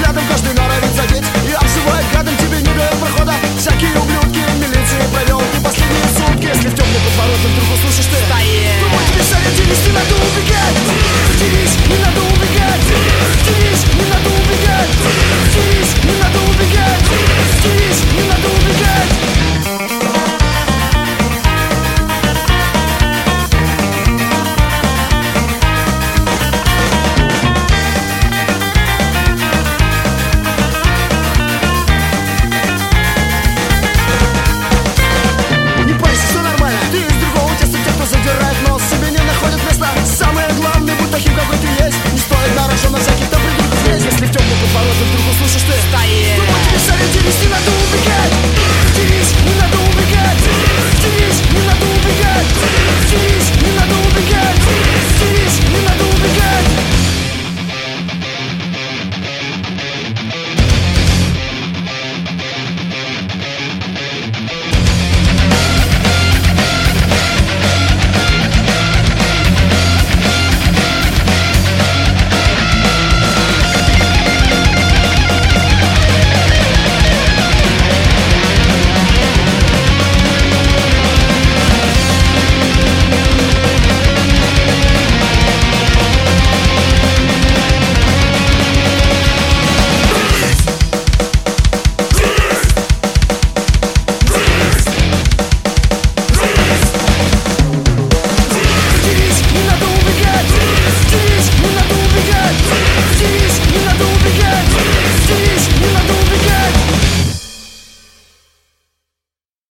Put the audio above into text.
рядом, каждый норовит задеть и обзывает гадом, тебе не дают прохода. Всякие ублюдки милиции провел ты последние сутки. Если в темный подворотне вдруг услышишь ты: стоит! Думаю, тебе советую вести на тупике. Делись, не надо